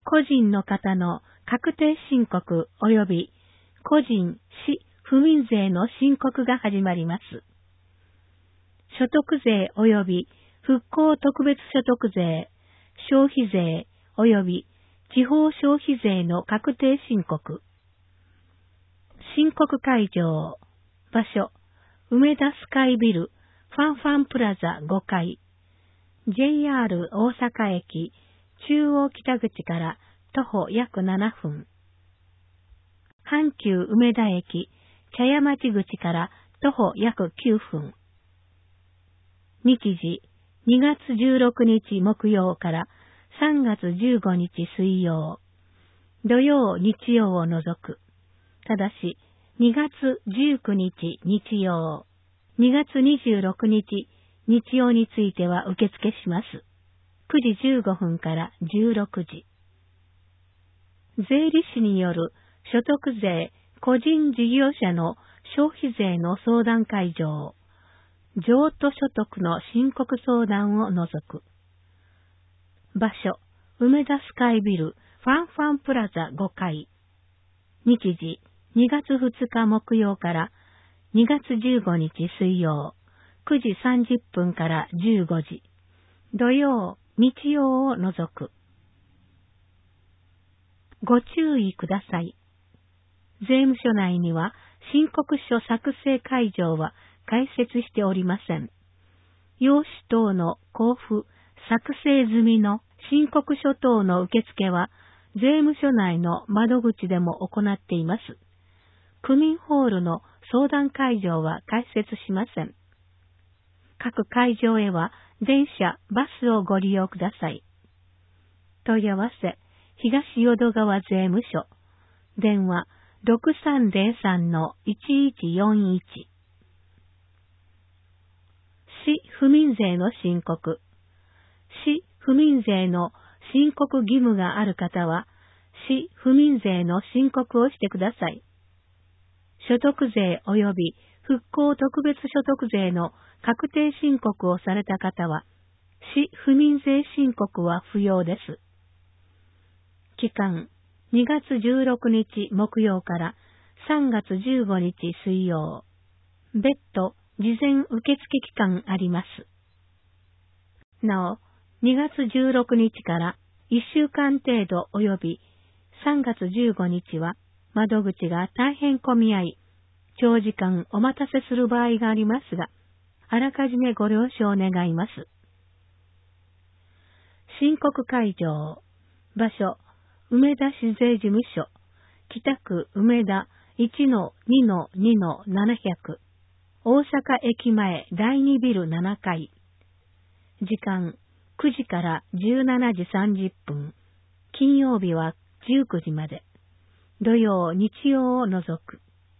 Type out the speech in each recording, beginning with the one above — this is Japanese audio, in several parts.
個人の方の確定申告及び個人、市、府民税の申告が始まります。所得税及び復興特別所得税、消費税及び地方消費税の確定申告。申告会場、場所、梅田スカイビル、ファンファンプラザ5階、JR 大阪駅、中央北口から徒歩約7分。阪急梅田駅、茶屋町口から徒歩約9分。日時、2月16日木曜から3月15日水曜。土曜、日曜を除く。ただし、2月19日日曜、2月26日日曜については受付します。9時15分から16時。税理士による所得税、個人事業者の消費税の相談会場、譲渡所得の申告相談を除く。場所、梅田スカイビル、ファンファンプラザ5階。日時、2月2日木曜から2月15日水曜、9時30分から15時。土曜、日曜を除く。ご注意ください。税務署内には申告書作成会場は開設しておりません。用紙等の交付、作成済みの申告書等の受付は税務署内の窓口でも行っています。区民ホールの相談会場は開設しません。各会場へは電車、バスをご利用ください。問い合わせ、東淀川税務署。電話、6303-1141。市府民税の申告。市府民税の申告義務がある方は、市府民税の申告をしてください。所得税及び復興特別所得税の確定申告をされた方は、市府民税申告は不要です。期間、2月16日木曜から3月15日水曜。別途、事前受付期間あります。なお、2月16日から1週間程度及び3月15日は窓口が大変混み合い、長時間お待たせする場合がありますが、あらかじめご了承願います。申告会場、場所、梅田市税事務所、北区梅田 1-2-2-700、大阪駅前第2ビル7階。時間、9時から17時30分。金曜日は19時まで。土曜、日曜を除く。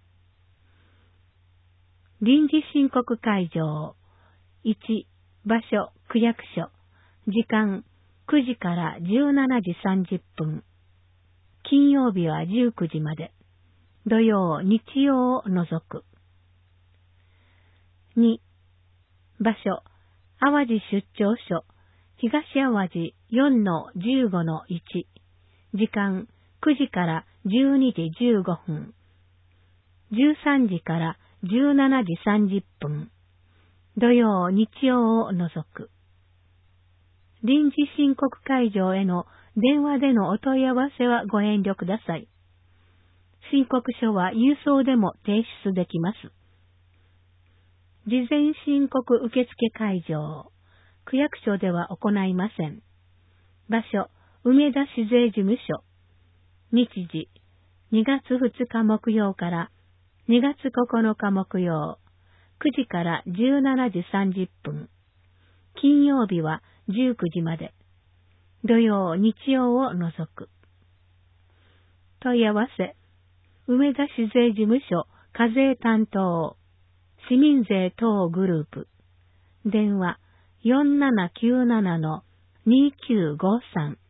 臨時申告会場。1、場所、区役所。時間、9時から17時30分。金曜日は19時まで。土曜、日曜を除く。2、場所、淡路出張所、東淡路 4-15-1。時間、9時から12時15分。13時から17時30分。土曜、日曜を除く。臨時申告会場への電話でのお問い合わせはご遠慮ください。申告書は郵送でも提出できます。事前申告受付会場、区役所では行いません。場所、梅田市税事務所。日時、2月2日木曜から2月9日木曜、9時から17時30分。金曜日は19時まで。土曜、日曜を除く。問い合わせ、梅田市税事務所課税担当、市民税等グループ。電話、4797-2953。